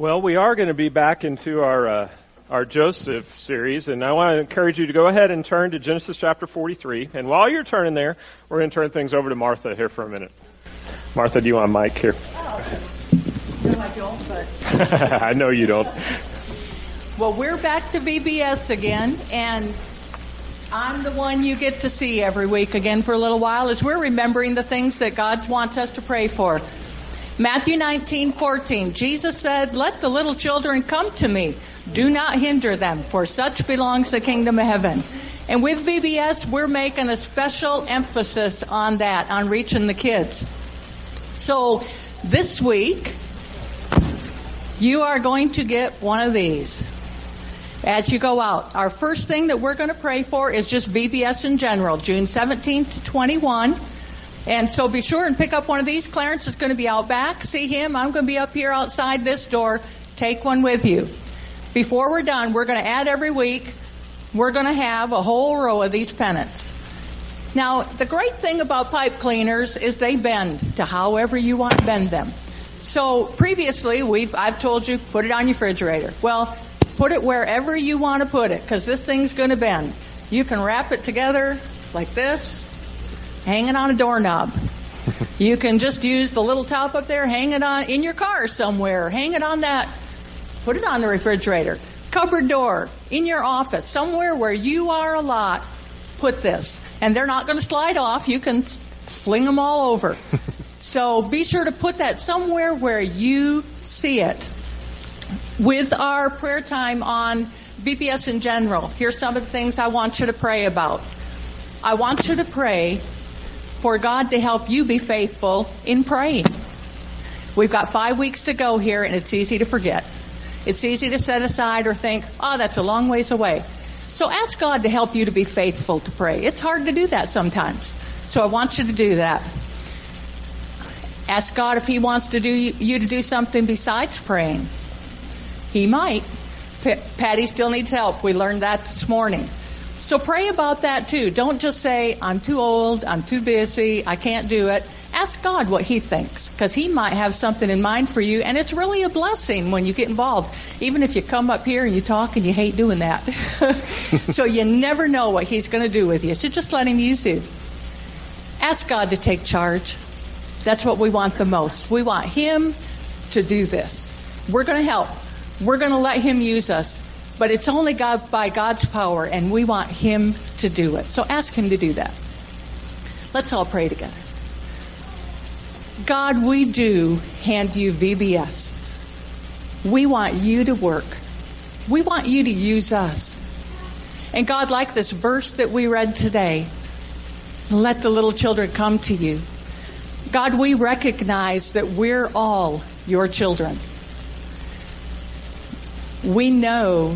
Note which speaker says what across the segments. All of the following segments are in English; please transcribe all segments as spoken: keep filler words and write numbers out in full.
Speaker 1: Well, we are going to be back into our uh, our Joseph series, and I want to encourage you to go ahead and turn to Genesis chapter forty-three. And while you're turning there, we're going to turn things over to Martha here for a minute. Martha, do you want a mic here?
Speaker 2: Oh, no, I don't, but...
Speaker 1: I know you don't.
Speaker 2: Well, we're back to V B S again, and I'm the one you get to see every week again for a little while as we're remembering the things that God wants us to pray for. Matthew nineteen fourteen, Jesus said, "Let the little children come to me. Do not hinder them, for such belongs the kingdom of heaven." And with V B S, we're making a special emphasis on that, on reaching the kids. So this week, you are going to get one of these as you go out. Our first thing that we're going to pray for is just V B S in general, June seventeenth to twenty-one. And so be sure and pick up one of these. Clarence is going to be out back. See him. I'm going to be up here outside this door. Take one with you. Before we're done, we're going to add every week, we're going to have a whole row of these pennants. Now, the great thing about pipe cleaners is they bend to however you want to bend them. So previously, we've I've told you, put it on your refrigerator. Well, put it wherever you want to put it, because this thing's going to bend. You can wrap it together like this, hang it on a doorknob. You can just use the little top up there, hang it on in your car somewhere, hang it on that, put it on the refrigerator, cupboard door, in your office, somewhere where you are a lot, put this. And they're not going to slide off. You can fling them all over. So be sure to put that somewhere where you see it. With our prayer time on V B S in general, here's some of the things I want you to pray about. I want you to pray for God to help you be faithful in praying. We've got five weeks to go here, and it's easy to forget. It's easy to set aside or think, oh, that's a long ways away. So ask God to help you to be faithful to pray. It's hard to do that sometimes. So I want you to do that. Ask God if He wants to do you to do something besides praying. He might. P- Patty still needs help. We learned that this morning. So pray about that too. Don't just say, I'm too old, I'm too busy, I can't do it. Ask God what He thinks, because He might have something in mind for you, and it's really a blessing when you get involved. Even if you come up here and you talk and you hate doing that. So you never know what He's going to do with you. So just let Him use you. Ask God to take charge. That's what we want the most. We want Him to do this. We're going to help. We're going to let Him use us. But it's only God by God's power, and we want Him to do it. So ask Him to do that. Let's all pray together. God, we do hand you V B S. We want you to work. We want you to use us. And God, like this verse that we read today, let the little children come to you. God, we recognize that we're all your children. We know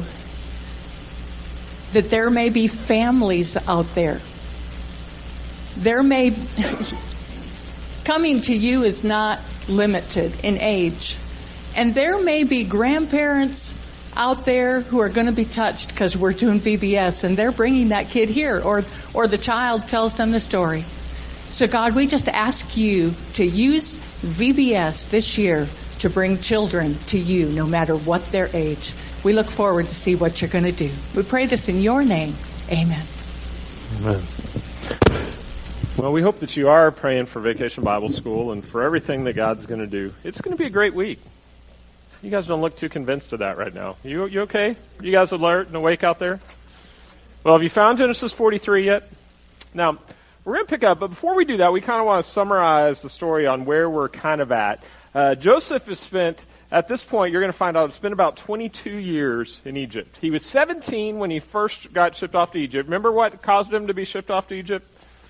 Speaker 2: that there may be families out there. There may... Coming to you is not limited in age. And there may be grandparents out there who are going to be touched because we're doing V B S and they're bringing that kid here, or, or the child tells them the story. So God, we just ask you to use V B S this year to bring children to you, no matter what their age. We look forward to see what you're going to do. We pray this in your name. Amen.
Speaker 1: Amen. Well, we hope that you are praying for Vacation Bible School and for everything that God's going to do. It's going to be a great week. You guys don't look too convinced of that right now. You you okay? You guys alert and awake out there? Well, have you found Genesis forty-three yet? Now, we're going to pick up, but before we do that, we kind of want to summarize the story on where we're kind of at. Uh, Joseph has spent, at this point, you're going to find out, it's been about twenty-two years in Egypt. He was seventeen when he first got shipped off to Egypt. Remember what caused him to be shipped off to Egypt?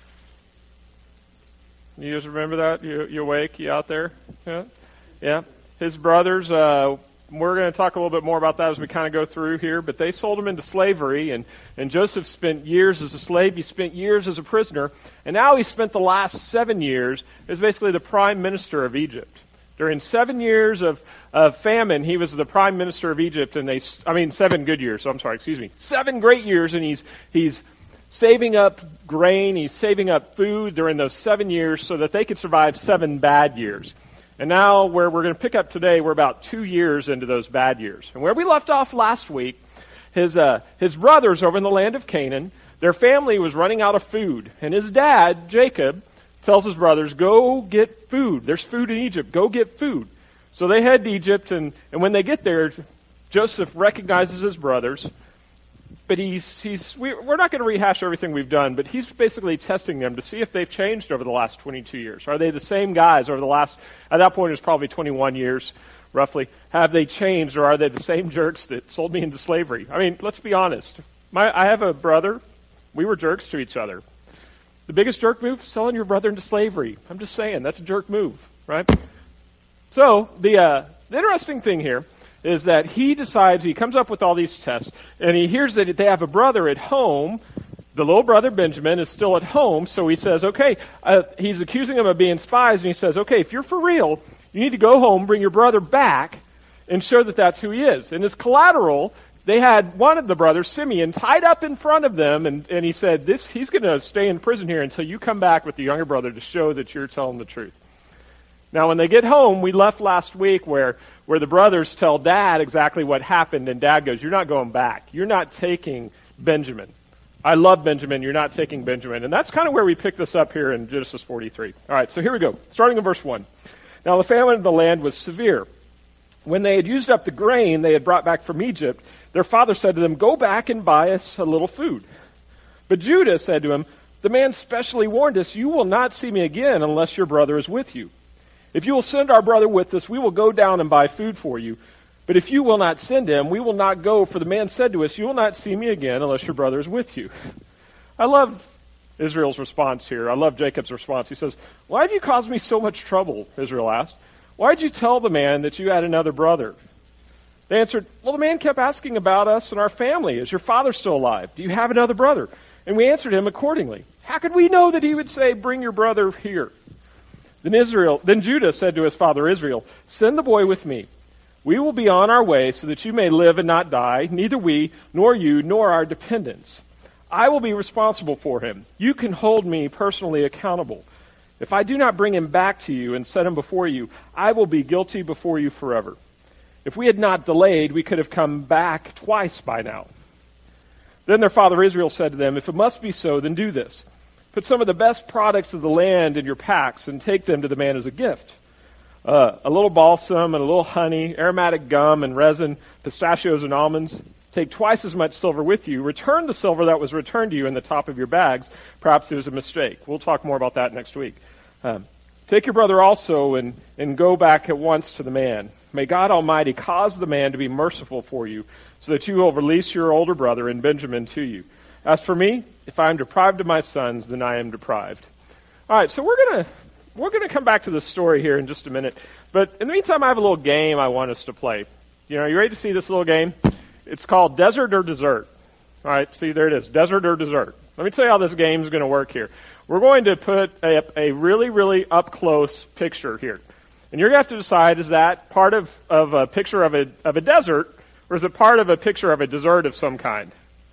Speaker 1: You guys remember that? You, you awake? You out there? Yeah? Yeah. His brothers, uh, we're going to talk a little bit more about that as we kind of go through here, but they sold him into slavery, and, and Joseph spent years as a slave. He spent years as a prisoner, and now he spent the last seven years as basically the prime minister of Egypt. During seven years of, of famine, he was the prime minister of Egypt, and they, I mean, seven good years, so I'm sorry, excuse me, seven great years, and he's, he's saving up grain, he's saving up food during those seven years so that they could survive seven bad years. And now where we're going to pick up today, we're about two years into those bad years. And where we left off last week, his, uh, his brothers over in the land of Canaan, their family was running out of food. And his dad, Jacob, tells his brothers, go get food. There's food in Egypt. Go get food. So they head to Egypt, and, and when they get there, Joseph recognizes his brothers. But he's, he's, we, we're not going to rehash everything we've done, but he's basically testing them to see if they've changed over the last twenty-two years. Are they the same guys over the last, at that point it was probably twenty-one years, roughly. Have they changed, or are they the same jerks that sold me into slavery? I mean, let's be honest. My, I have a brother. We were jerks to each other. The biggest jerk move, selling your brother into slavery. I'm just saying, that's a jerk move, right? So, the, uh, the interesting thing here is that he decides, he comes up with all these tests, and he hears that they have a brother at home. The little brother, Benjamin, is still at home, so he says, okay, uh, he's accusing them of being spies, and he says, okay, if you're for real, you need to go home, bring your brother back, and show that that's who he is. And as collateral, they had one of the brothers, Simeon, tied up in front of them, and, and he said, "This he's going to stay in prison here until you come back with the younger brother to show that you're telling the truth." Now, when they get home, we left last week where where the brothers tell Dad exactly what happened, and Dad goes, you're not going back. You're not taking Benjamin. I love Benjamin. You're not taking Benjamin. And that's kind of where we pick this up here in Genesis forty-three. All right, so here we go. Starting in verse one. Now, the famine of the land was severe. When they had used up the grain they had brought back from Egypt, their father said to them, go back and buy us a little food. But Judah said to him, the man specially warned us, you will not see me again unless your brother is with you. If you will send our brother with us, we will go down and buy food for you. But if you will not send him, we will not go, for the man said to us, you will not see me again unless your brother is with you. I love Israel's response here. I love Jacob's response. He says, why have you caused me so much trouble? Israel asked. Why did you tell the man that you had another brother? They answered, well, the man kept asking about us and our family. Is your father still alive? Do you have another brother? And we answered him accordingly. How could we know that he would say, bring your brother here? Then Israel, then Judah said to his father Israel, send the boy with me. We will be on our way so that you may live and not die, neither we, nor you, nor our dependents. I will be responsible for him. You can hold me personally accountable. If I do not bring him back to you and set him before you, I will be guilty before you forever. If we had not delayed, we could have come back twice by now. Then their father Israel said to them, if it must be so, then do this. Put some of the best products of the land in your packs and take them to the man as a gift. Uh, a little balsam and a little honey, aromatic gum and resin, pistachios and almonds. Take twice as much silver with you. Return the silver that was returned to you in the top of your bags. Perhaps it was a mistake. We'll talk more about that next week. Um, take your brother also and, and go back at once to the man. May God Almighty cause the man to be merciful for you, so that you will release your older brother and Benjamin to you. As for me, if I am deprived of my sons, then I am deprived. All right, so we're gonna we're gonna come back to this story here in just a minute. But in the meantime, I have a little game I want us to play. You know, you ready to see this little game? It's called Desert or Dessert. All right, see, there it is, Desert or Dessert. Let me tell you how this game is going to work here. We're going to put a, a really, really up-close picture here. And you're going to have to decide, is that part of, of a picture of a, of a desert, or is it part of a picture of a dessert of some kind?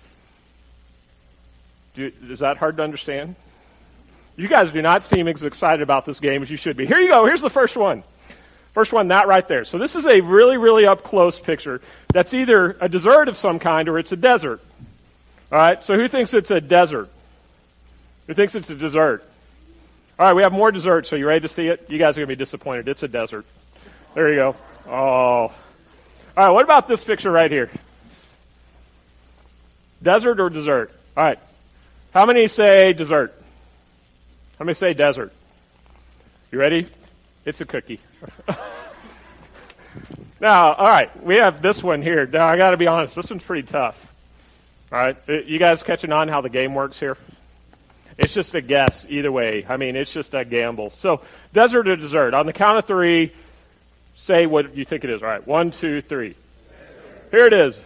Speaker 1: Do, is that hard to understand? You guys do not seem as excited about this game as you should be. Here you go. Here's the first one. First one, that right there. So this is a really, really up-close picture. That's either a dessert of some kind or it's a desert. All right, so who thinks it's a desert? Who thinks it's a dessert? All right, we have more dessert, so you ready to see it? You guys are going to be disappointed. It's a desert. There you go. Oh. All right, what about this picture right here? Desert or dessert? All right. How many say dessert? How many say desert? You ready? It's a cookie. Now, all right, we have this one here. Now, I got to be honest, this one's pretty tough. All right, you guys catching on how the game works here? It's just a guess either way. I mean, it's just a gamble. So, desert or dessert? On the count of three, say what you think it is. All right, one, two, three. Here it is.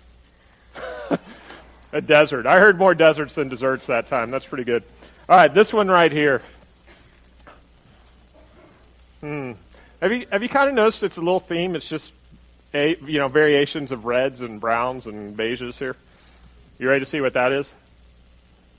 Speaker 1: A desert. I heard more deserts than desserts that time. That's pretty good. All right, this one right here. Hmm. Have you have you kind of noticed it's a little theme? It's just a, you know, variations of reds and browns and beiges here. You ready to see what that is?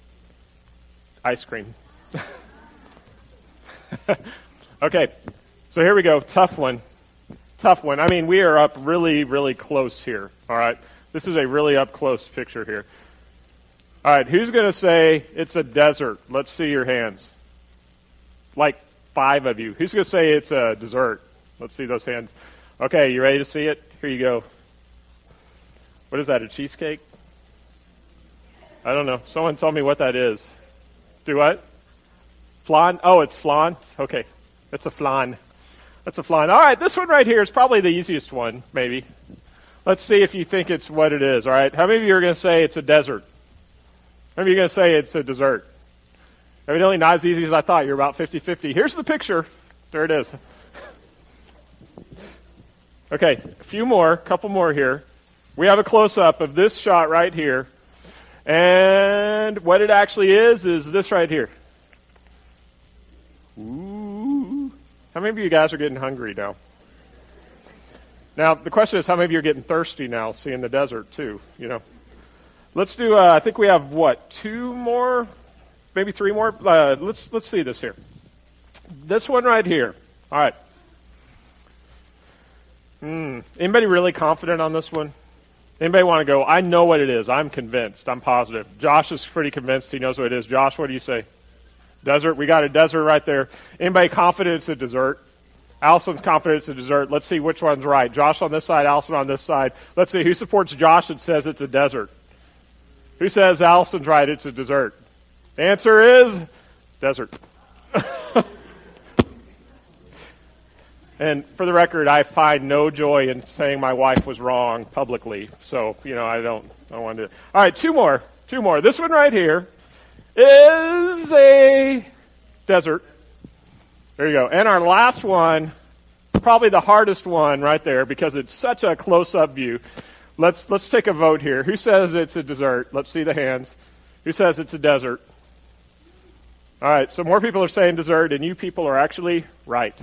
Speaker 1: Ice cream. Okay. So here we go. Tough one. Tough one. I mean, we are up really, really close here. All right. This is a really up close picture here. All right. Who's going to say it's a desert? Let's see your hands. Like five of you. Who's going to say it's a dessert? Let's see those hands. Okay. You ready to see it? Here you go. What is that? A cheesecake? I don't know. Someone told me what that is. Do what? Flan? Oh, it's flan? Okay. It's a flan. That's a flan. All right, this one right here is probably the easiest one, maybe. Let's see if you think it's what it is, all right? How many of you are going to say it's a desert? How many of you are going to say it's a dessert? Evidently not as easy as I thought. You're about fifty-fifty. Here's the picture. There it is. Okay, a few more, a couple more here. We have a close-up of this shot right here. And what it actually is, is this right here. Ooh. How many of you guys are getting hungry now? Now, the question is, how many of you are getting thirsty now, seeing the desert too, you know? Let's do, uh, I think we have, what, two more? Maybe three more? Uh, let's let's see this here. This one right here. All right. Hmm. Anybody really confident on this one? Anybody want to go, I know what it is. I'm convinced. I'm positive. Josh is pretty convinced he knows what it is. Josh, what do you say? Desert. We got a desert right there. Anybody confident it's a dessert? Allison's confident it's a dessert. Let's see which one's right. Josh on this side, Allison on this side. Let's see who supports Josh and says it's a desert. Who says Allison's right, it's a dessert? The answer is desert. And for the record, I find no joy in saying my wife was wrong publicly. So, you know, I don't, I don't want to do it. All right, two more. Two more. This one right here is a desert. There you go. And our last one, probably the hardest one right there because it's such a close-up view. Let's let's take a vote here. Who says it's a dessert? Let's see the hands. Who says it's a desert? All right, so more people are saying dessert, and you people are actually right.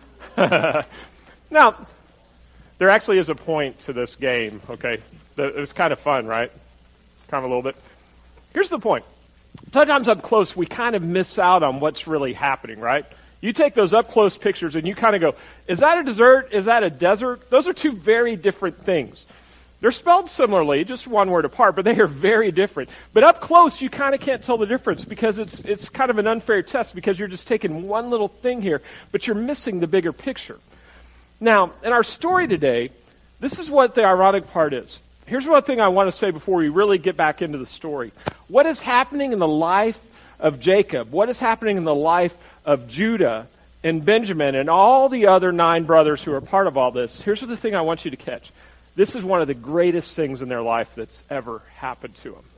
Speaker 1: Now, there actually is a point to this game, okay? It was kind of fun, right? Kind of a little bit. Here's the point. Sometimes up close, we kind of miss out on what's really happening, right? You take those up-close pictures and you kind of go, is that a dessert? Is that a desert? Those are two very different things. They're spelled similarly, just one word apart, but they are very different. But up close, you kind of can't tell the difference because it's it's kind of an unfair test because you're just taking one little thing here, but you're missing the bigger picture. Now, in our story today, this is what the ironic part is. Here's one thing I want to say before we really get back into the story. What is happening in the life of Jacob? What is happening in the life of Judah and Benjamin and all the other nine brothers who are part of all this? Here's the thing I want you to catch. This is one of the greatest things in their life that's ever happened to them.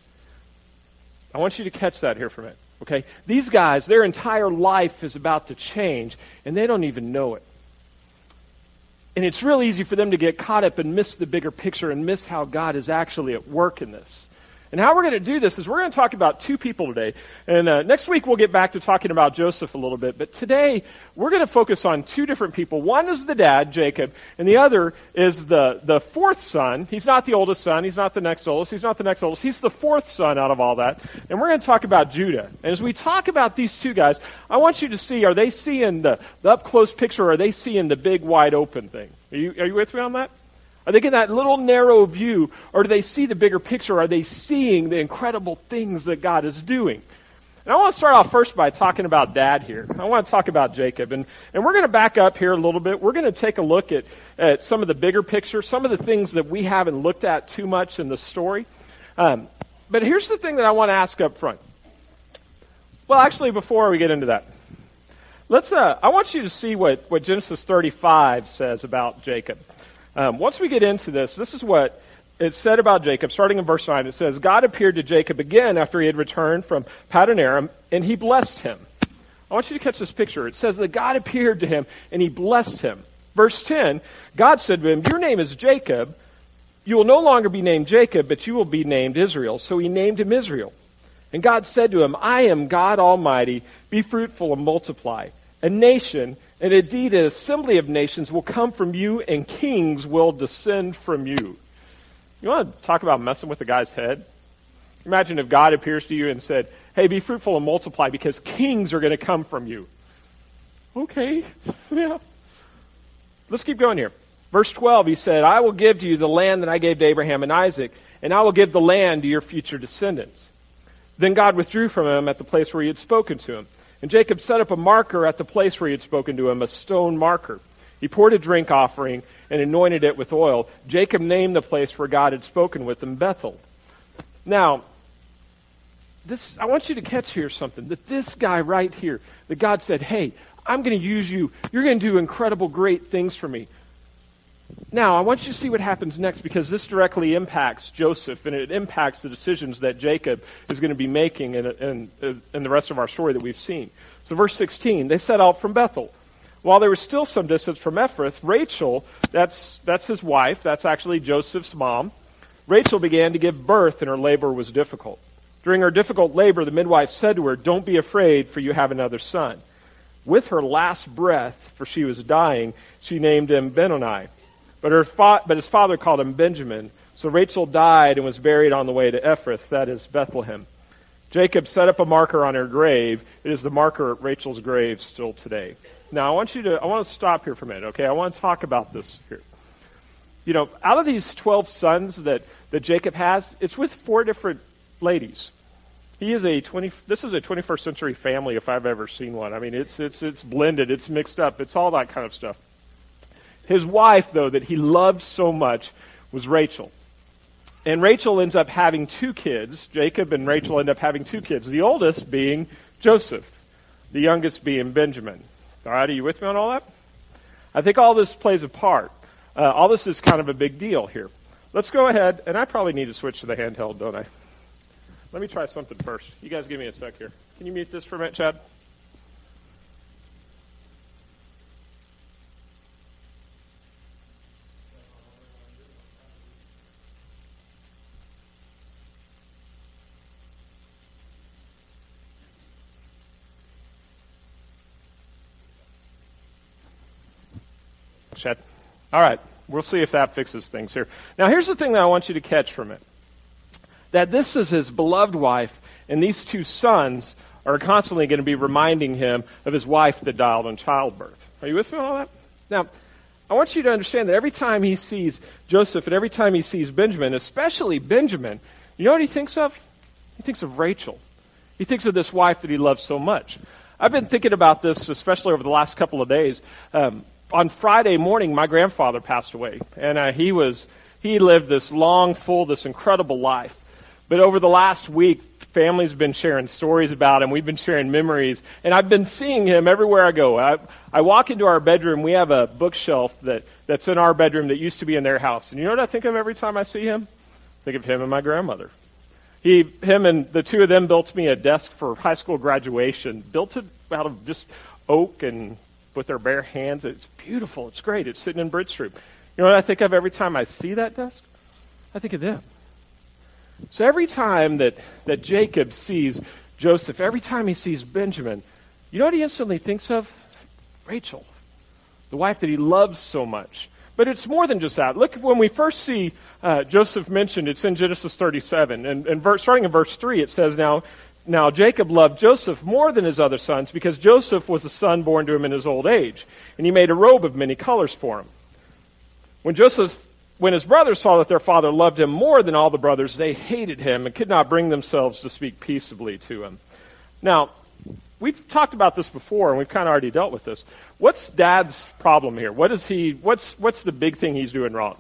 Speaker 1: I want you to catch that here for a minute, okay? These guys, their entire life is about to change, and they don't even know it. And it's real easy for them to get caught up and miss the bigger picture and miss how God is actually at work in this. And how we're going to do this is we're going to talk about two people today. And uh, next week we'll get back to talking about Joseph a little bit. But today we're going to focus on two different people. One is the dad, Jacob, and the other is the, the fourth son. He's not the oldest son. He's not the next oldest. He's not the next oldest. He's the fourth son out of all that. And we're going to talk about Judah. And as we talk about these two guys, I want you to see, are they seeing the, the up-close picture or are they seeing the big, wide-open thing? Are you, are you with me on that? Are they getting that little narrow view, or do they see the bigger picture? Are they seeing the incredible things that God is doing? And I want to start off first by talking about Dad here. I want to talk about Jacob. And, and we're going to back up here a little bit. We're going to take a look at, at some of the bigger picture, some of the things that we haven't looked at too much in the story. Um, but here's the thing that I want to ask up front. Well, actually, before we get into that, let's. Uh, I want you to see what, what Genesis thirty-five says about Jacob. Um, once we get into this, this is what it said about Jacob, starting in verse nine. It says, God appeared to Jacob again after he had returned from Paddan Aram, and he blessed him. I want you to catch this picture. It says that God appeared to him, and he blessed him. Verse ten, God said to him, your name is Jacob. You will no longer be named Jacob, but you will be named Israel. So he named him Israel. And God said to him, I am God Almighty. Be fruitful and multiply. A nation, and indeed an assembly of nations will come from you, and kings will descend from you. You want to talk about messing with the guy's head? Imagine if God appears to you and said, hey, be fruitful and multiply because kings are going to come from you. okay, yeah. Let's keep going here. Verse twelve, he said, I will give to you the land that I gave to Abraham and Isaac, and I will give the land to your future descendants. Then God withdrew from him at the place where he had spoken to him. And Jacob set up a marker at the place where he had spoken to him, a stone marker. He poured a drink offering and anointed it with oil. Jacob named the place where God had spoken with him Bethel. Now, this I want you to catch here something, that this guy right here, that God said, hey, I'm going to use you. You're going to do incredible, great things for me. Now, I want you to see what happens next, because this directly impacts Joseph, and it impacts the decisions that Jacob is going to be making in, in, in the rest of our story that we've seen. So verse sixteen, they set out from Bethel. While they were still some distance from Ephrath, Rachel, that's, that's his wife, that's actually Joseph's mom, Rachel began to give birth, and her labor was difficult. During her difficult labor, the midwife said to her, don't be afraid, for you have another son. With her last breath, for she was dying, she named him Benoni. But her fa- but his father called him Benjamin. So Rachel died and was buried on the way to Ephrath, that is Bethlehem. Jacob set up a marker on her grave. It is the marker at Rachel's grave still today. Now I want you to I want to stop here for a minute, okay? I want to talk about this here. You know, out of these twelve sons that, that Jacob has, it's with four different ladies. He is a twenty. This is a twenty-first century family, if I've ever seen one. I mean, it's it's it's blended, it's mixed up, it's all that kind of stuff. His wife, though, that he loved so much, was Rachel. And Rachel ends up having two kids. Jacob and Rachel end up having two kids. The oldest being Joseph, the youngest being Benjamin. All right, are you with me on all that? I think all this plays a part. Uh, all this is kind of a big deal here. Let's go ahead, and I probably need to switch to the handheld, don't I? Let me try something first. You guys give me a sec here. Can you mute this for a minute, Chad? Chad? All right. We'll see if that fixes things here. Now, here's the thing that I want you to catch from it. That this is his beloved wife, and these two sons are constantly going to be reminding him of his wife that died in childbirth. Are you with me on all that? Now, I want you to understand that every time he sees Joseph and every time he sees Benjamin, especially Benjamin, you know what he thinks of? He thinks of Rachel. He thinks of this wife that he loves so much. I've been thinking about this, especially over the last couple of days. Um, on Friday morning, my grandfather passed away, and uh, he was he lived this long, full, this incredible life. But over the last week, family's been sharing stories about him. We've been sharing memories, and I've been seeing him everywhere I go. I, I walk into our bedroom. We have a bookshelf that, that's in our bedroom that used to be in their house. And you know what I think of every time I see him? I think of him and my grandmother. He, him and the two of them built me a desk for high school graduation, built it out of just oak and with their bare hands. It's beautiful. It's great. It's sitting in Bridge Street. You know what I think of every time I see that desk? I think of them. So every time that, that Jacob sees Joseph, every time he sees Benjamin, you know what he instantly thinks of? Rachel, the wife that he loves so much. But it's more than just that. Look, when we first see uh, Joseph mentioned, it's in Genesis thirty-seven. And, and verse, starting in verse three, it says, now, now Jacob loved Joseph more than his other sons because Joseph was the son born to him in his old age. And he made a robe of many colors for him. When Joseph When his brothers saw that their father loved him more than all the brothers, they hated him and could not bring themselves to speak peaceably to him. Now, we've talked about this before, and we've kind of already dealt with this. What's Dad's problem here? What is he? What's what's the big thing he's doing wrong?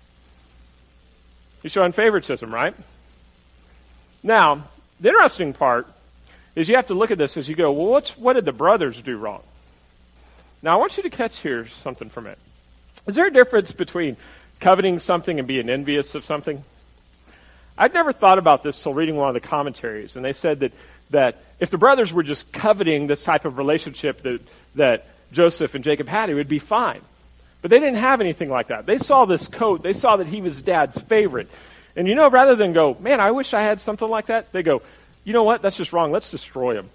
Speaker 1: He's showing favoritism, right? Now, the interesting part is you have to look at this as you go, well, what's what did the brothers do wrong? Now, I want you to catch here something from it. Is there a difference between coveting something and being envious of something? I'd never thought about this till reading one of the commentaries, and they said that, that if the brothers were just coveting this type of relationship that, that Joseph and Jacob had, it would be fine. But they didn't have anything like that. They saw this coat. They saw that he was Dad's favorite. And you know, rather than go, man, I wish I had something like that, they go, you know what, that's just wrong. Let's destroy him.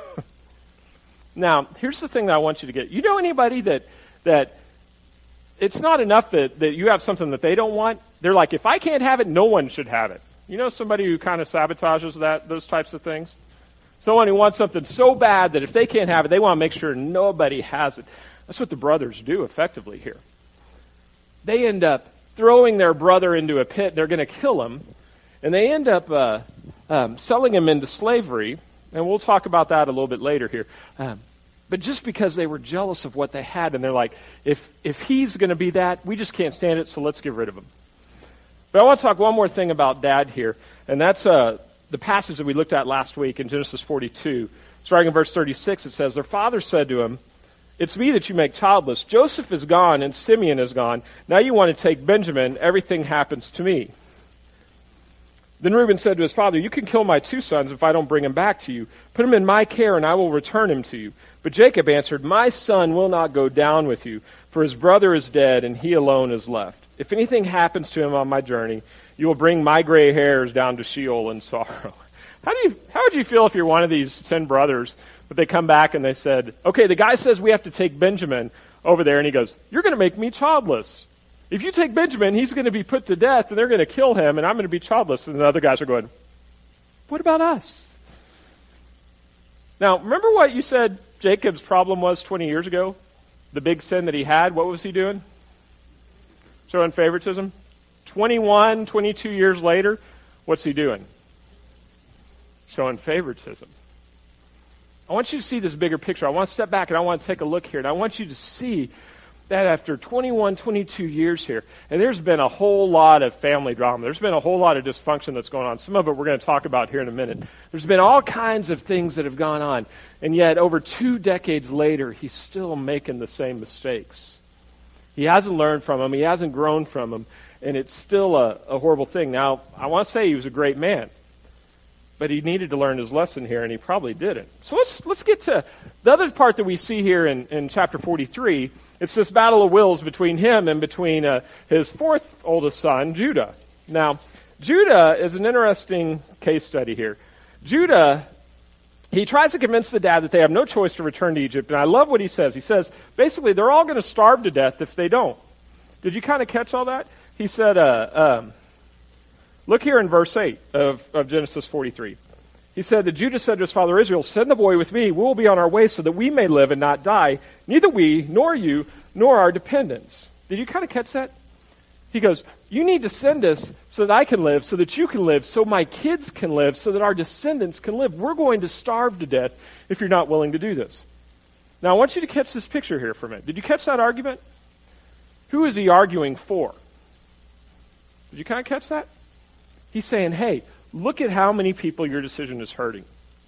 Speaker 1: Now, here's the thing that I want you to get. You know anybody that that it's not enough that, that you have something that they don't want. They're like, if I can't have it, no one should have it. You know somebody who kind of sabotages that, those types of things? Someone who wants something so bad that if they can't have it, they want to make sure nobody has it. That's what the brothers do effectively here. They end up throwing their brother into a pit. They're going to kill him. And they end up uh, um, selling him into slavery. And we'll talk about that a little bit later here. Um, but just because they were jealous of what they had, and they're like, if if he's going to be that, we just can't stand it, so let's get rid of him. But I want to talk one more thing about Dad here, and that's uh, the passage that we looked at last week in Genesis forty-two. Starting in verse thirty-six, it says, their father said to him, it's me that you make childless. Joseph is gone and Simeon is gone. Now you want to take Benjamin. Everything happens to me. Then Reuben said to his father, you can kill my two sons if I don't bring him back to you. Put him in my care and I will return him to you. But Jacob answered, my son will not go down with you, for his brother is dead and he alone is left. If anything happens to him on my journey, you will bring my gray hairs down to Sheol in sorrow. How do you, how would you feel if you're one of these ten brothers, but they come back and they said, okay, the guy says we have to take Benjamin over there, and he goes, you're going to make me childless. If you take Benjamin, he's going to be put to death, and they're going to kill him, and I'm going to be childless. And the other guys are going, what about us? Now, remember what you said Jacob's problem was twenty years ago? The big sin that he had, what was he doing? Showing favoritism. twenty-one, twenty-two years later, what's he doing? Showing favoritism. I want you to see this bigger picture. I want to step back and I want to take a look here. And I want you to see that after twenty-one, twenty-two years here, and there's been a whole lot of family drama. There's been a whole lot of dysfunction that's going on. Some of it we're going to talk about here in a minute. There's been all kinds of things that have gone on. And yet, over two decades later, he's still making the same mistakes. He hasn't learned from them. He hasn't grown from them. And it's still a, a horrible thing. Now, I want to say he was a great man. But he needed to learn his lesson here, and he probably didn't. So let's let's get to the other part that we see here in, in chapter forty-three. It's this battle of wills between him and between uh, his fourth oldest son, Judah. Now, Judah is an interesting case study here. Judah, he tries to convince the dad that they have no choice to return to Egypt, and I love what he says. He says, basically, they're all going to starve to death if they don't. Did you kind of catch all that? He said, uh, um, look here in verse eight of, of Genesis forty-three. He said that Judah said to his father Israel, send the boy with me. We will be on our way so that we may live and not die. Neither we, nor you, nor our dependents. Did you kind of catch that? He goes, you need to send us so that I can live, so that you can live, so my kids can live, so that our descendants can live. We're going to starve to death if you're not willing to do this. Now, I want you to catch this picture here for a minute. Did you catch that argument? Who is he arguing for? Did you kind of catch that? He's saying, hey, look at how many people your decision is hurting.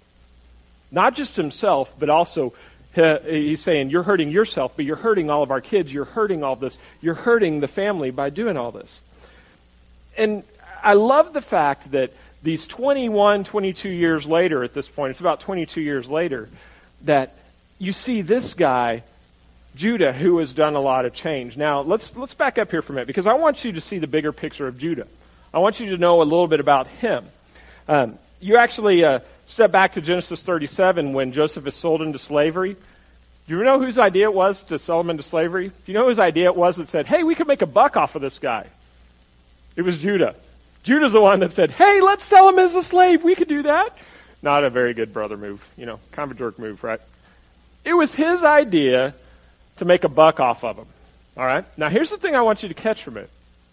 Speaker 1: Not just himself, but also uh, he's saying you're hurting yourself, but you're hurting all of our kids. You're hurting all this. You're hurting the family by doing all this. And I love the fact that these twenty-one, twenty-two years later at this point, it's about twenty-two years later, that you see this guy, Judah, who has done a lot of change. Now, let's let's back up here for a minute, because I want you to see the bigger picture of Judah. I want you to know a little bit about him. Um, you actually uh, step back to Genesis thirty-seven when Joseph is sold into slavery. Do you know whose idea it was to sell him into slavery? Do you know whose idea it was that said, hey, we could make a buck off of this guy? It was Judah. Judah's the one that said, hey, let's sell him as a slave. We could do that. Not a very good brother move. You know, kind of a jerk move, right? It was his idea to make a buck off of him. All right? Now, here's the thing I want you to catch from it.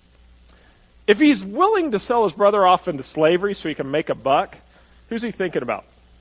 Speaker 1: If he's willing to sell his brother off into slavery so he can make a buck, who's he thinking about?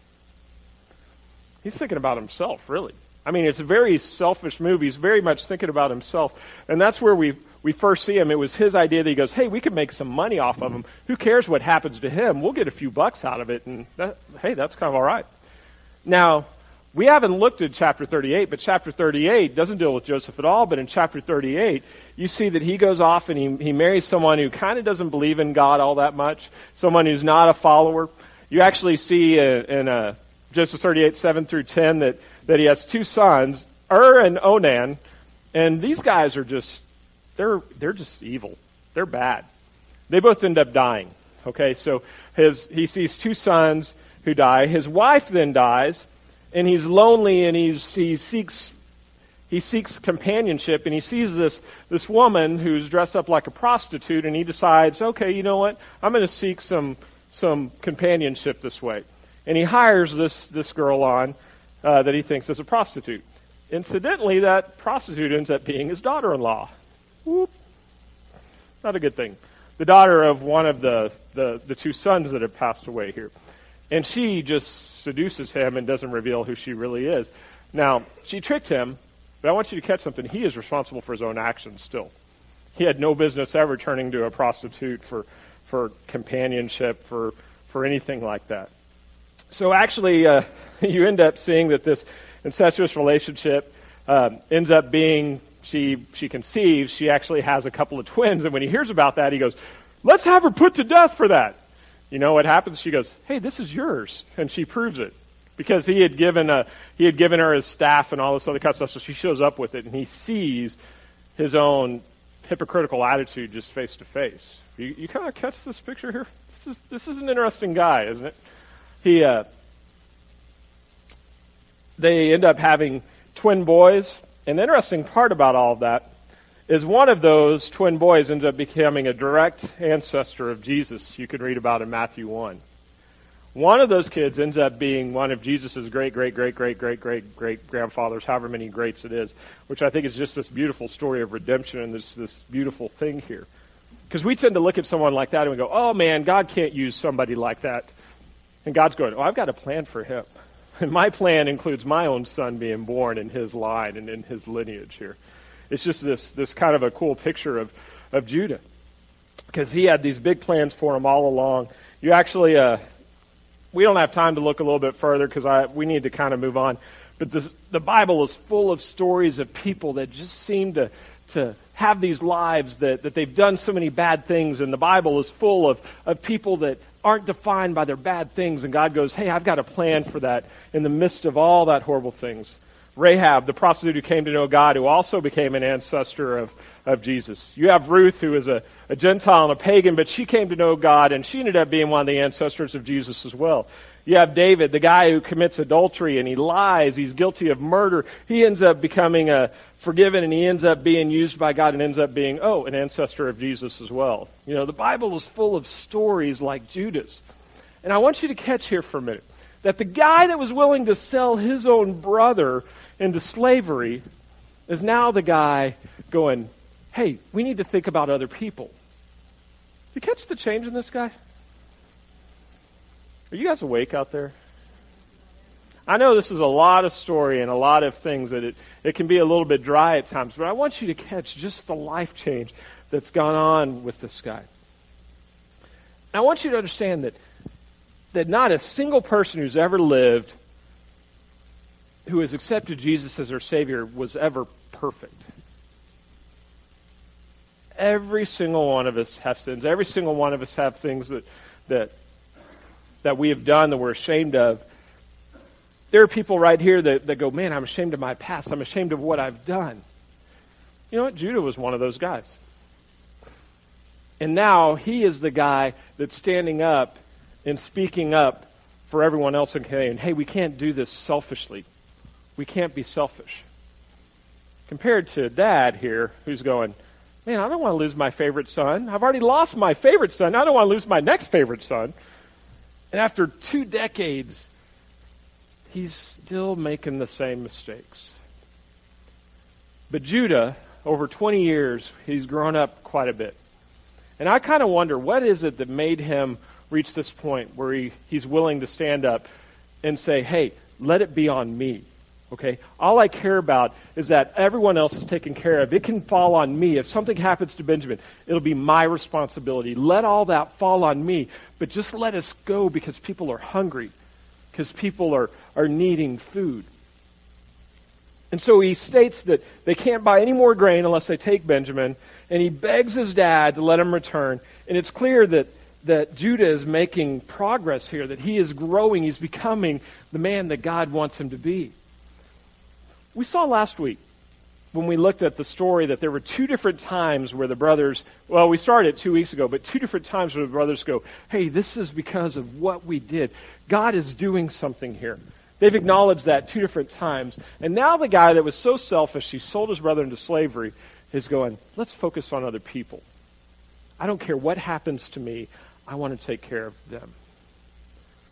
Speaker 1: He's thinking about himself, really. I mean, it's a very selfish move. He's very much thinking about himself. And that's where we we first see him. It was his idea that he goes, hey, we can make some money off of him. Who cares what happens to him? We'll get a few bucks out of it. And that, hey, that's kind of all right. Now, we haven't looked at chapter thirty-eight, but chapter thirty-eight doesn't deal with Joseph at all. But in chapter thirty-eight, you see that he goes off and he, he marries someone who kind of doesn't believe in God all that much, someone who's not a follower. You actually see in, in uh, Genesis thirty-eight, seven through ten, that, that he has two sons, Ur and Onan, and these guys are just, they're they're just evil. They're bad. They both end up dying. Okay, so his he sees two sons who die. His wife then dies, and he's lonely, and he's he seeks he seeks companionship, and he sees this this woman who's dressed up like a prostitute, and he decides, okay, you know what? I'm going to seek some some companionship this way. And he hires this, this girl on uh, that he thinks is a prostitute. Incidentally, that prostitute ends up being his daughter-in-law. Whoop. Not a good thing. The daughter of one of the, the, the two sons that have passed away here. And she just seduces him and doesn't reveal who she really is. Now, she tricked him, but I want you to catch something. He is responsible for his own actions still. He had no business ever turning to a prostitute for, for companionship, for, for anything like that. So actually, uh, you end up seeing that this incestuous relationship um, ends up being, she she conceives, she actually has a couple of twins, and when he hears about that, he goes, let's have her put to death for that. You know what happens? She goes, hey, this is yours, and she proves it. Because he had given a, he had given her his staff and all this other kind of stuff, so she shows up with it, and he sees his own hypocritical attitude just face to face. You, you kind of catch this picture here? This is this is an interesting guy, isn't it? He, uh, they end up having twin boys, and the interesting part about all of that is one of those twin boys ends up becoming a direct ancestor of Jesus. You can read about in Matthew one. One of those kids ends up being one of Jesus' great, great, great, great, great, great, great grandfathers, however many greats it is, which I think is just this beautiful story of redemption and this, this beautiful thing here. Because we tend to look at someone like that and we go, oh man, God can't use somebody like that. And God's going, oh, I've got a plan for him. And my plan includes my own son being born in his line and in his lineage here. It's just this, this kind of a cool picture of, of Judah. Because he had these big plans for him all along. You actually... Uh, We don't have time to look a little bit further because I we need to kind of move on. But this, the Bible is full of stories of people that just seem to to have these lives that, that they've done so many bad things. And the Bible is full of, of people that aren't defined by their bad things. And God goes, hey, I've got a plan for that in the midst of all that horrible things. Rahab, the prostitute who came to know God, who also became an ancestor of, of Jesus. You have Ruth, who is a, a Gentile and a pagan, but she came to know God, and she ended up being one of the ancestors of Jesus as well. You have David, the guy who commits adultery, and he lies. He's guilty of murder. He ends up becoming a forgiven, and he ends up being used by God and ends up being, oh, an ancestor of Jesus as well. You know, the Bible is full of stories like Judah's. And I want you to catch here for a minute that the guy that was willing to sell his own brother into slavery is now the guy going, hey, we need to think about other people. You catch the change in this guy? Are you guys awake out there? I know this is a lot of story and a lot of things that it, it can be a little bit dry at times, but I want you to catch just the life change that's gone on with this guy. And I want you to understand that, that not a single person who's ever lived who has accepted Jesus as their Savior was ever perfect. Every single one of us have sins. Every single one of us have things that that that we have done that we're ashamed of. There are people right here that, that go, man, I'm ashamed of my past. I'm ashamed of what I've done. You know what? Judah was one of those guys. And now he is the guy that's standing up and speaking up for everyone else and saying, hey, we can't do this selfishly. We can't be selfish. Compared to Dad here, who's going, man, I don't want to lose my favorite son. I've already lost my favorite son. I don't want to lose my next favorite son. And after two decades, he's still making the same mistakes. But Judah, over twenty years, he's grown up quite a bit. And I kind of wonder, what is it that made him reach this point where he, he's willing to stand up and say, hey, let it be on me. Okay, all I care about is that everyone else is taken care of. It can fall on me. If something happens to Benjamin, it'll be my responsibility. Let all that fall on me, but just let us go because people are hungry, because people are, are needing food. And so he states that they can't buy any more grain unless they take Benjamin, and he begs his dad to let him return. And it's clear that, that Judah is making progress here, that he is growing, he's becoming the man that God wants him to be. We saw last week when we looked at the story that there were two different times where the brothers, well, we started two weeks ago, but two different times where the brothers go, hey, this is because of what we did. God is doing something here. They've acknowledged that two different times. And now the guy that was so selfish, he sold his brother into slavery, is going, let's focus on other people. I don't care what happens to me. I want to take care of them.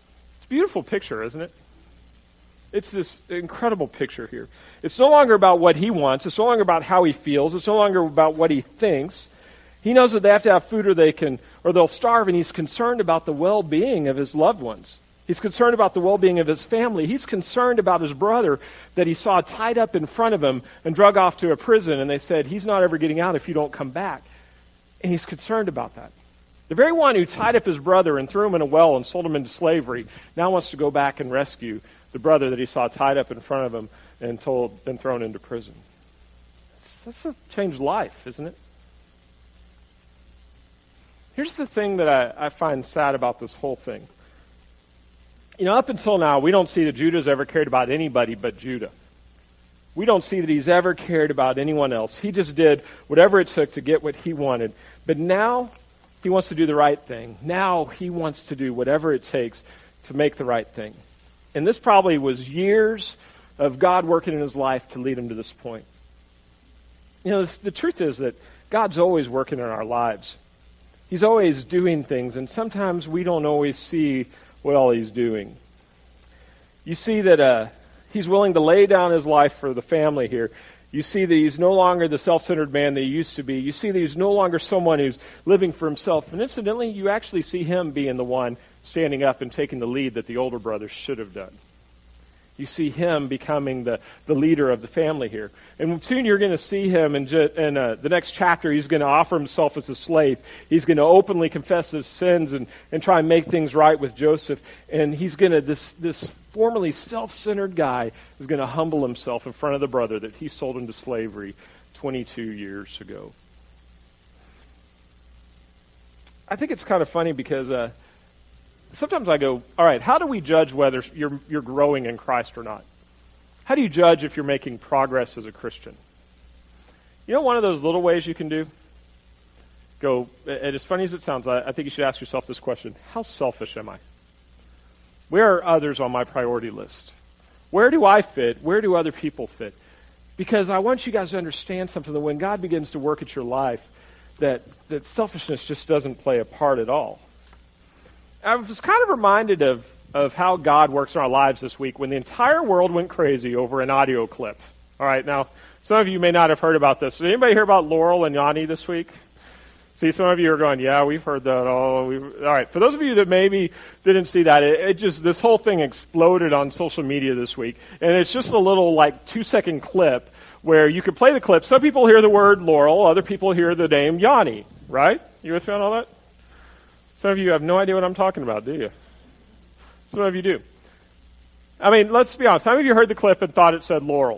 Speaker 1: It's a beautiful picture, isn't it? It's this incredible picture here. It's no longer about what he wants. It's no longer about how he feels. It's no longer about what he thinks. He knows that they have to have food or they can, or they'll starve, and he's concerned about the well-being of his loved ones. He's concerned about the well-being of his family. He's concerned about his brother that he saw tied up in front of him and drug off to a prison, and they said, he's not ever getting out if you don't come back. And he's concerned about that. The very one who tied up his brother and threw him in a well and sold him into slavery now wants to go back and rescue the brother that he saw tied up in front of him and told, been thrown into prison. That's, that's a changed life, isn't it? Here's the thing that I, I find sad about this whole thing. You know, up until now, we don't see that Judah's ever cared about anybody but Judah. We don't see that he's ever cared about anyone else. He just did whatever it took to get what he wanted. But now he wants to do the right thing. Now he wants to do whatever it takes to make the right thing. And this probably was years of God working in his life to lead him to this point. You know, this, the truth is that God's always working in our lives. He's always doing things, and sometimes we don't always see what all he's doing. You see that uh, he's willing to lay down his life for the family here. You see that he's no longer the self-centered man that he used to be. You see that he's no longer someone who's living for himself. And incidentally, you actually see him being the one standing up and taking the lead that the older brothers should have done. You see him becoming the, the leader of the family here. And soon you're going to see him in, in uh, the next chapter. He's going to offer himself as a slave. He's going to openly confess his sins and, and try and make things right with Joseph. And he's going to, this, this formerly self-centered guy is going to humble himself in front of the brother that he sold into slavery twenty-two years ago. I think it's kind of funny because uh, sometimes I go, all right, how do we judge whether you're you're growing in Christ or not? How do you judge if you're making progress as a Christian? You know, one of those little ways you can do? Go, and as funny as it sounds, I, I think you should ask yourself this question. How selfish am I? Where are others on my priority list? Where do I fit? Where do other people fit? Because I want you guys to understand something, that when God begins to work at your life, that, that selfishness just doesn't play a part at all. I was kind of reminded of, of how God works in our lives this week when the entire world went crazy over an audio clip. All right, now, some of you may not have heard about this. Did anybody hear about Laurel and Yanni this week? See, some of you are going, yeah, we've heard that. Oh, we've... All right, for those of you that maybe didn't see that, it, it just, this whole thing exploded on social media this week. And it's just a little, like, two-second clip where you could play the clip. Some people hear the word Laurel, other people hear the name Yanni, right? You with me on all that? Some of you have no idea what I'm talking about, do you? Some of you do. I mean, let's be honest. How many of you heard the clip and thought it said Laurel?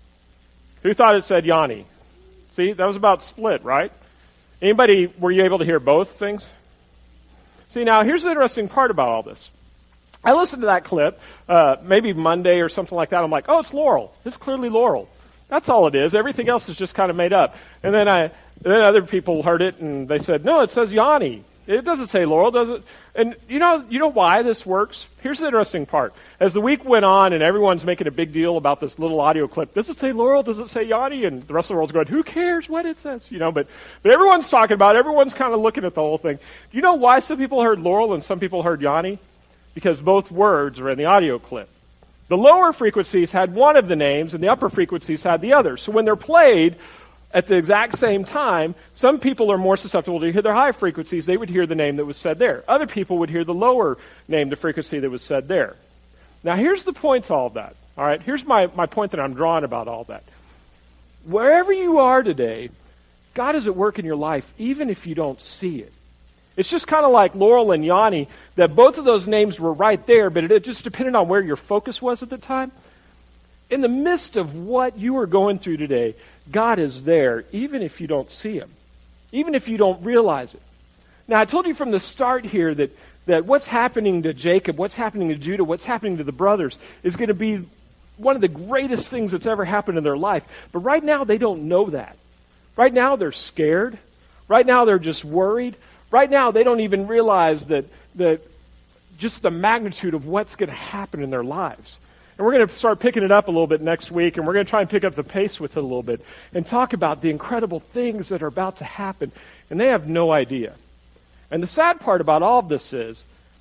Speaker 1: Who thought it said Yanni? See, that was about split, right? Anybody, were you able to hear both things? See, now, here's the interesting part about all this. I listened to that clip, uh, maybe Monday or something like that. I'm like, oh, it's Laurel. It's clearly Laurel. That's all it is. Everything else is just kind of made up. And then I, then other people heard it and they said, no, it says Yanni. It doesn't say Laurel, does it? And you know, you know why this works? Here's the interesting part. As the week went on and everyone's making a big deal about this little audio clip, does it say Laurel? Does it say Yanni? And the rest of the world's going, who cares what it says? You know, but, but everyone's talking about it. Everyone's kind of looking at the whole thing. Do you know why some people heard Laurel and some people heard Yanni? Because both words are in the audio clip. The lower frequencies had one of the names and the upper frequencies had the other. So when they're played at the exact same time, some people are more susceptible to hear their high frequencies. They would hear the name that was said there. Other people would hear the lower name, the frequency that was said there. Now here's the point to all of that. All right, here's my, my point that I'm drawing about all that. Wherever you are today, God is at work in your life, even if you don't see it. It's just kind of like Laurel and Yanni, that both of those names were right there, but it just depended on where your focus was at the time. In the midst of what you are going through today, God is there, even if you don't see him, even if you don't realize it. Now, I told you from the start here that, that what's happening to Jacob, what's happening to Judah, what's happening to the brothers is going to be one of the greatest things that's ever happened in their life. But right now, they don't know that. Right now, they're scared. Right now, they're just worried. Right now, they don't even realize that, that just the magnitude of what's going to happen in their lives. And we're going to start picking it up a little bit next week, and we're going to try and pick up the pace with it a little bit and talk about the incredible things that are about to happen, and they have no idea. And the sad part about all of this is,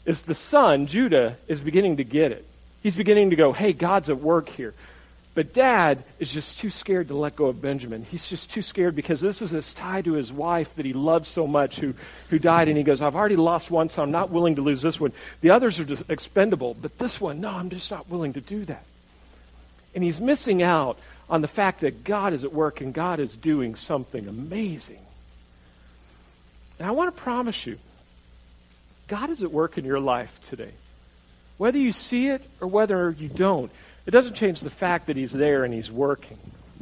Speaker 1: is the son, Judah, is beginning to get it. He's beginning to go, hey, God's at work here. But Dad is just too scared to let go of Benjamin. He's just too scared because this is this tie to his wife that he loves so much who, who died. And he goes, I've already lost one, so I'm not willing to lose this one. The others are just expendable. But this one, no, I'm just not willing to do that. And he's missing out on the fact that God is at work and God is doing something amazing. And I want to promise you, God is at work in your life today. Whether you see it or whether you don't, it doesn't change the fact that he's there and he's working.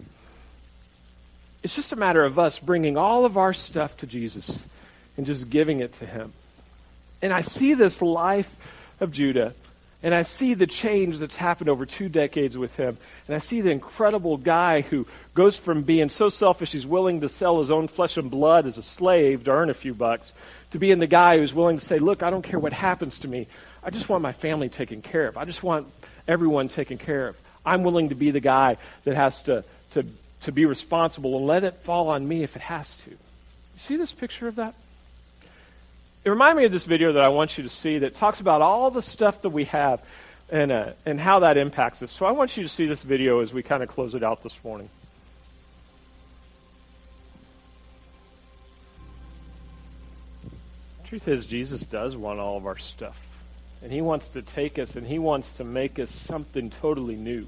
Speaker 1: It's just a matter of us bringing all of our stuff to Jesus and just giving it to him. And I see this life of Judah, and I see the change that's happened over two decades with him. And I see the incredible guy who goes from being so selfish he's willing to sell his own flesh and blood as a slave to earn a few bucks, to being the guy who's willing to say, look, I don't care what happens to me. I just want my family taken care of. I just want everyone taken care of. I'm willing to be the guy that has to, to, to be responsible and let it fall on me if it has to. You see this picture of that? It reminded me of this video that I want you to see that talks about all the stuff that we have and, uh, and how that impacts us. So I want you to see this video as we kind of close it out this morning. The truth is, Jesus does want all of our stuff. And he wants to take us and he wants to make us something totally new.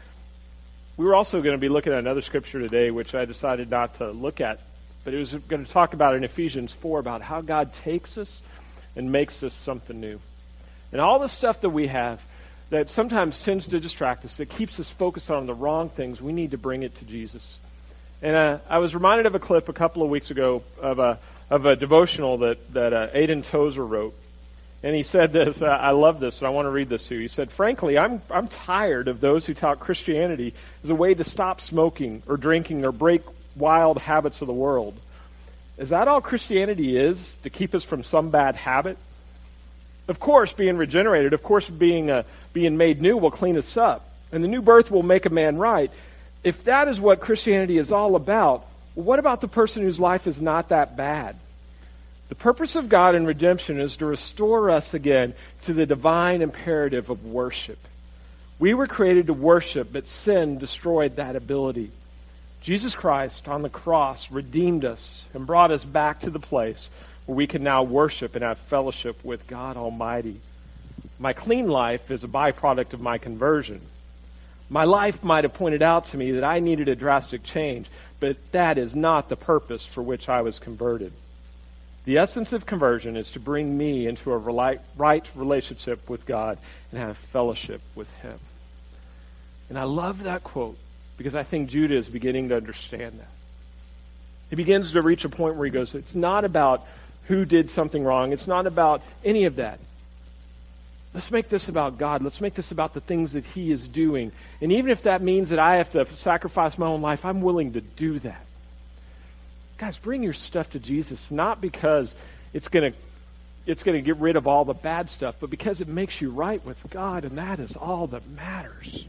Speaker 1: We were also going to be looking at another scripture today, which I decided not to look at. But it was going to talk about in Ephesians four about how God takes us and makes us something new. And all the stuff that we have that sometimes tends to distract us, that keeps us focused on the wrong things, we need to bring it to Jesus. And uh, I was reminded of a clip a couple of weeks ago of a, of a devotional that, that uh, Aidan Tozer wrote. And he said this, uh, I love this, and I want to read this to you. He said, frankly, I'm I'm tired of those who tout Christianity as a way to stop smoking or drinking or break wild habits of the world. Is that all Christianity is, to keep us from some bad habit? Of course, being regenerated, of course, being uh, being made new will clean us up. And the new birth will make a man right. If that is what Christianity is all about, well, what about the person whose life is not that bad? The purpose of God in redemption is to restore us again to the divine imperative of worship. We were created to worship, but sin destroyed that ability. Jesus Christ on the cross redeemed us and brought us back to the place where we can now worship and have fellowship with God Almighty. My clean life is a byproduct of my conversion. My life might have pointed out to me that I needed a drastic change, but that is not the purpose for which I was converted. The essence of conversion is to bring me into a right relationship with God and have fellowship with him. And I love that quote because I think Judah is beginning to understand that. He begins to reach a point where he goes, it's not about who did something wrong. It's not about any of that. Let's make this about God. Let's make this about the things that he is doing. And even if that means that I have to sacrifice my own life, I'm willing to do that. Guys, bring your stuff to Jesus, not because it's going to it's going to get rid of all the bad stuff, but because it makes you right with God, and that is all that matters.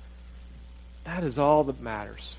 Speaker 1: That is all that matters.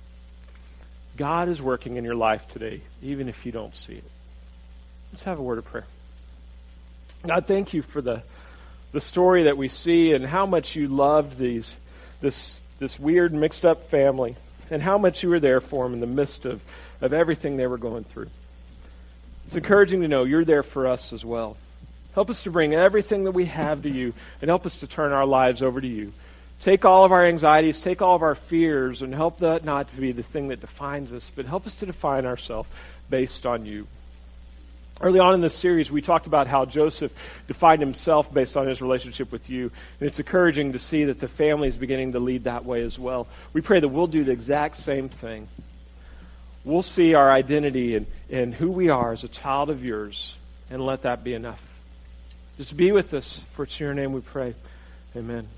Speaker 1: God is working in your life today, even if you don't see it. Let's have a word of prayer. God, thank you for the the story that we see and how much you loved these this this weird mixed up family and how much you were there for them in the midst of of everything they were going through. It's encouraging to know you're there for us as well. Help us to bring everything that we have to you and help us to turn our lives over to you. Take all of our anxieties, take all of our fears, and help that not to be the thing that defines us, but help us to define ourselves based on you. Early on in this series, we talked about how Joseph defined himself based on his relationship with you. And it's encouraging to see that the family is beginning to lead that way as well. We pray that we'll do the exact same thing. We'll see our identity in, in who we are as a child of yours, and let that be enough. Just be with us, for it's in your name we pray. Amen.